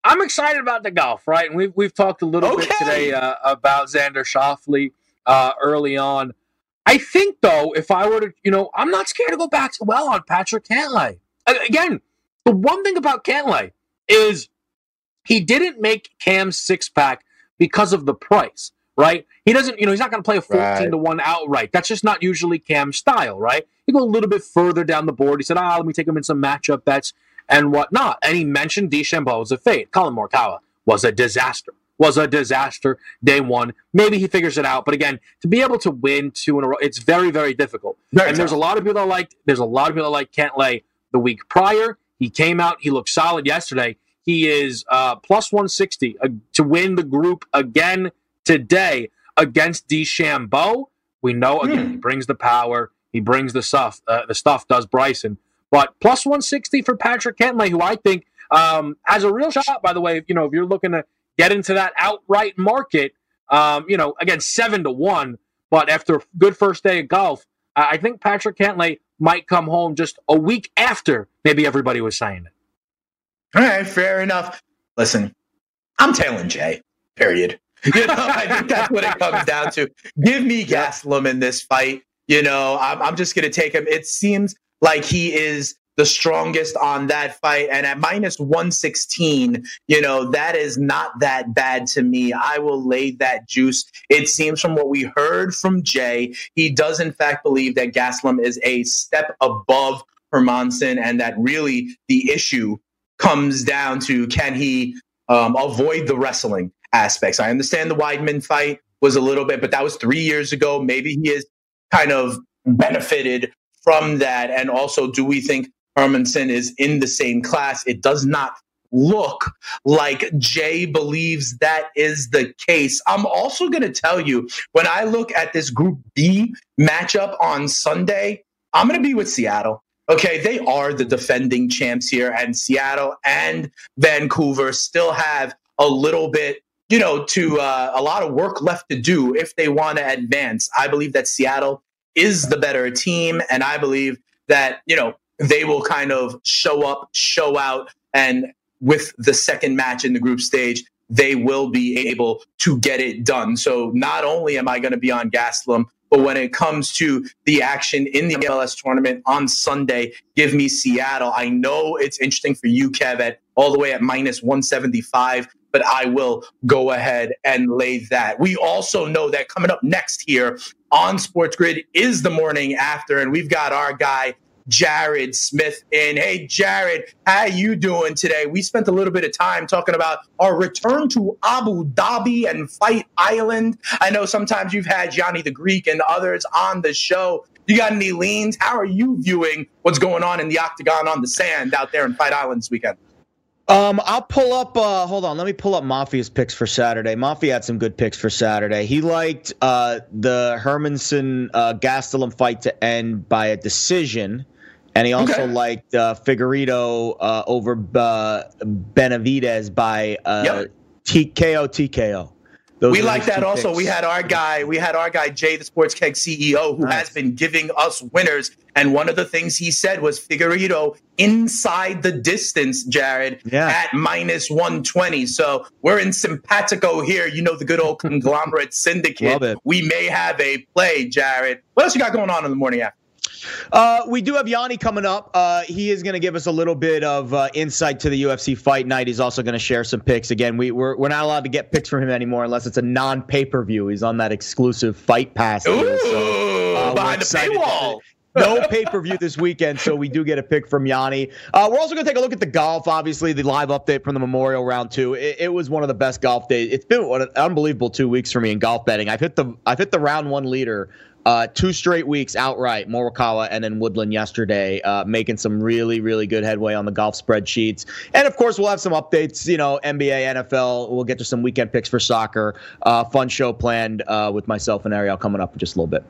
I'm excited about the golf, right? And we've we've talked a little Okay. bit today uh, about Xander Schauffele uh, early on. I think, though, if I were to, you know, I'm not scared to go back to well on Patrick Cantlay. Again, the one thing about Cantlay is he didn't make Cam's six pack because of the price, right? He doesn't, you know, he's not going to play a fourteen to one outright. That's just not usually Cam's style, right? He go a little bit further down the board. He said, ah, let me take him in some matchup bets and whatnot. And he mentioned DeChambeau as a fade. Colin Morikawa was a disaster. Was a disaster day one. Maybe he figures it out. But again, to be able to win two in a row, it's very, very difficult. Very and tough. There's a lot of people that like, there's a lot of people that like Cantlay the week prior. He came out, he looked solid yesterday. He is uh, plus one sixty uh, to win the group again today against DeChambeau. We know, again, mm. he brings the power, he brings the stuff, uh, the stuff does Bryson. But plus one sixty for Patrick Cantlay, who I think um, has a real shot, by the way, if, you know, if you're looking to get into that outright market, um, you know, again, seven to one, but after a good first day of golf, uh, I think Patrick Cantlay might come home just a week after maybe everybody was saying it. All right, fair enough. Listen, I'm tailing Jay, period. You know, I think that's what it comes down to. Give me Gastelum in this fight. You know, I'm, I'm just going to take him. It seems like he is the strongest on that fight. And at minus one sixteen, you know, that is not that bad to me. I will lay that juice. It seems from what we heard from Jay, he does in fact believe that Gastelum is a step above Hermansson, and that really the issue comes down to, can he um, avoid the wrestling aspects? I understand the Weidman fight was a little bit, but that was three years ago. Maybe he is kind of benefited from that. And also, do we think Hermansson is in the same class? It does not look like Jay believes that is the case. I'm also going to tell you, when I look at this Group B matchup on Sunday, I'm going to be with Seattle. Okay, they are the defending champs here, and Seattle and Vancouver still have a little bit, you know, to uh, a lot of work left to do if they want to advance. I believe that Seattle is the better team, and I believe that, you know, they will kind of show up, show out, and with the second match in the group stage, they will be able to get it done. So not only am I going to be on Gastelum, but when it comes to the action in the M L S tournament on Sunday, give me Seattle. I know it's interesting for you, Kev, at all the way at minus one seventy-five, but I will go ahead and lay that. We also know that coming up next here on Sports Grid is the morning after, and we've got our guy, Jared Smith, in. Hey, Jared, how you doing today? We spent a little bit of time talking about our return to Abu Dhabi and Fight Island. I know sometimes you've had Johnny the Greek and others on the show. You got any leans? How are you viewing what's going on in the octagon on the sand out there in Fight Island this weekend? Um, I'll pull up, uh, hold on, let me pull up Mafia's picks for Saturday. Mafia had some good picks for Saturday. He liked uh, the Hermansson uh, Gastelum fight to end by a decision, and he also okay. liked uh, Figueiredo uh, over uh, Benavidez by uh, yep. T K O T K O. Those we like that also. Picks. We had our guy, we had our guy, Jay, the Sports Keg C E O, who nice. has been giving us winners. And one of the things he said was Figueiredo inside the distance, Jared, yeah. at minus one twenty. So we're in simpatico here. You know, the good old conglomerate syndicate. We may have a play, Jared. What else you got going on in the morning after? Uh, we do have Yanni coming up. Uh, he is going to give us a little bit of uh, insight to the U F C Fight Night. He's also going to share some picks. Again, we, we're we're not allowed to get picks from him anymore unless it's a non-pay-per-view. He's on that exclusive Fight Pass. Ooh, deal, so, uh, behind the paywall. No pay-per-view this weekend, so we do get a pick from Yanni. Uh, we're also going to take a look at the golf, obviously, the live update from the Memorial Round two. It, it was one of the best golf days. It's been an unbelievable two weeks for me in golf betting. I've hit the I've hit the round one leader Uh, two straight weeks outright, Morikawa and then Woodland yesterday, uh, making some really, really good headway on the golf spreadsheets. And, of course, we'll have some updates, you know, N B A, N F L. We'll get to some weekend picks for soccer. Uh, fun show planned uh, with myself and Ariel coming up in just a little bit.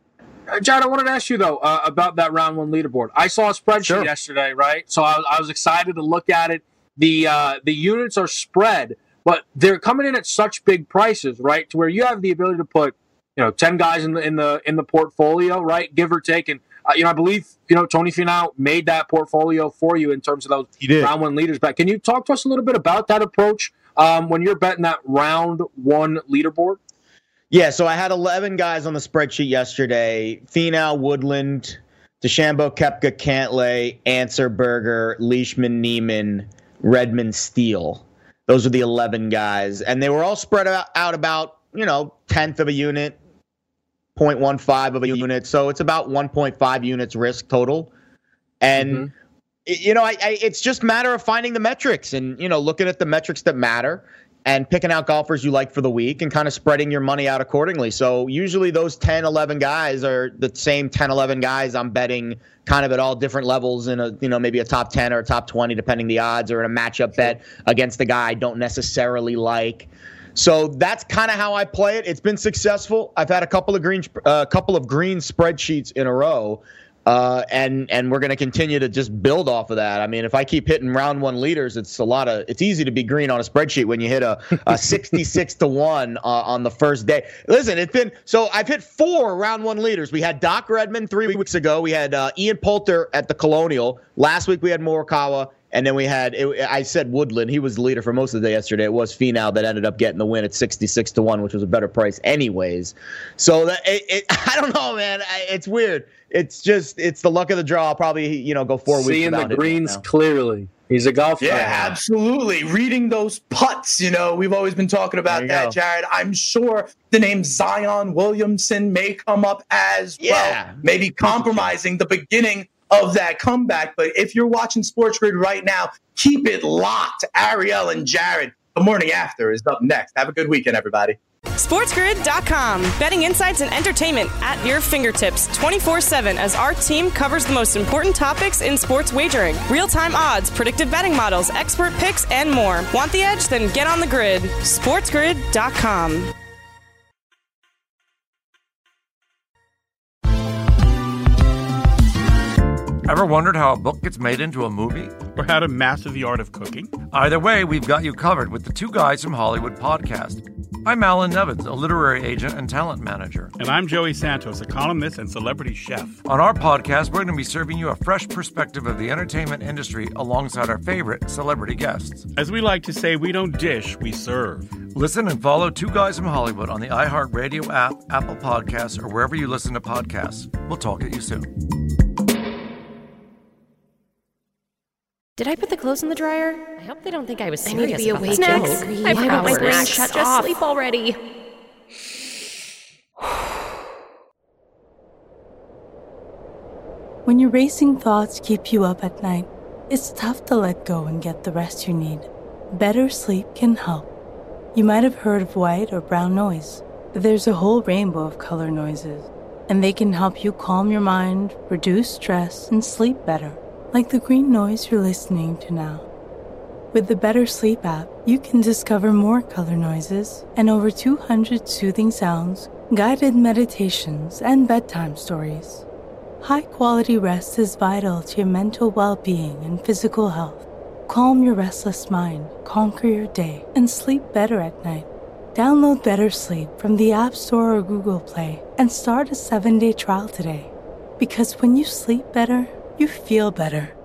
Uh, John, I wanted to ask you, though, uh, about that round one leaderboard. I saw a spreadsheet sure. yesterday, right? So I, I was excited to look at it. The, uh, the units are spread, but they're coming in at such big prices, right, to where you have the ability to put, you know, ten guys in the in the in the portfolio, right, give or take. And Uh, you know, I believe, you know, Tony Finau made that portfolio for you in terms of those round one leaders back. Can you talk to us a little bit about that approach um, when you're betting that round one leaderboard? Yeah, so I had eleven guys on the spreadsheet yesterday. Finau, Woodland, DeChambeau, Koepka, Cantlay, Anserberger, Leishman, Neiman, Redmond, Steele. Those are the eleven guys. And they were all spread out, out about, you know, tenth of a unit, zero point one five of a unit. So it's about one point five units risk total. And, mm-hmm. you know, I, I, it's just a matter of finding the metrics and, you know, looking at the metrics that matter and picking out golfers you like for the week and kind of spreading your money out accordingly. So usually those ten, eleven guys are the same ten, eleven guys I'm betting kind of at all different levels in a, you know, maybe a top ten or a top twenty, depending the odds, or in a matchup bet against a guy I don't necessarily like. So that's kind of how I play it. It's been successful. I've had a couple of green, a uh, couple of green spreadsheets in a row. Uh, and and we're going to continue to just build off of that. I mean, if I keep hitting round one leaders, it's a lot of. It's easy to be green on a spreadsheet when you hit a, a sixty-six to one uh, on the first day. Listen, it's been so I've hit four round one leaders. We had Doc Redman three weeks ago. We had uh, Ian Poulter at the Colonial last week. We had Morikawa, and then we had. It, I said Woodland. He was the leader for most of the day yesterday. It was Finau that ended up getting the win at sixty-six to one, which was a better price, anyways. So that it, it, I don't know, man. It's weird. It's just, it's the luck of the draw. I'll probably, you know, go four weeks Seeing the greens clearly. He's a golfer. Yeah, absolutely. Reading those putts, you know, we've always been talking about that, go. Jared. I'm sure the name Zion Williamson may come up as yeah. well. Maybe compromising the beginning of that comeback. But if you're watching Sports Grid right now, keep it locked. Ariel and Jared, the morning after is up next. Have a good weekend, everybody. SportsGrid dot com. Betting insights and entertainment at your fingertips twenty-four seven as our team covers the most important topics in sports wagering. Real-time odds, predictive betting models, expert picks, and more. Want the edge? Then get on the grid. SportsGrid dot com. Ever wondered how a book gets made into a movie? Or how to master the art of cooking? Either way, we've got you covered with the Two Guys from Hollywood podcast. I'm Alan Nevins, a literary agent and talent manager. And I'm Joey Santos, a columnist and celebrity chef. On our podcast, we're going to be serving you a fresh perspective of the entertainment industry alongside our favorite celebrity guests. As we like to say, we don't dish, we serve. Listen and follow Two Guys from Hollywood on the iHeartRadio app, Apple Podcasts, or wherever you listen to podcasts. We'll talk at you soon. Did I put the clothes in the dryer? I hope they don't think I was serious. I need to be about awake. Snacks. I forgot my brain shut Just off. sleep already. When your racing thoughts keep you up at night, it's tough to let go and get the rest you need. Better sleep can help. You might have heard of white or brown noise. There's a whole rainbow of color noises, and they can help you calm your mind, reduce stress, and sleep better. Like the green noise you're listening to now. With the Better Sleep app, you can discover more color noises and over two hundred soothing sounds, guided meditations, and bedtime stories. High-quality rest is vital to your mental well-being and physical health. Calm your restless mind, conquer your day, and sleep better at night. Download Better Sleep from the App Store or Google Play and start a seven-day trial today. Because when you sleep better, you feel better.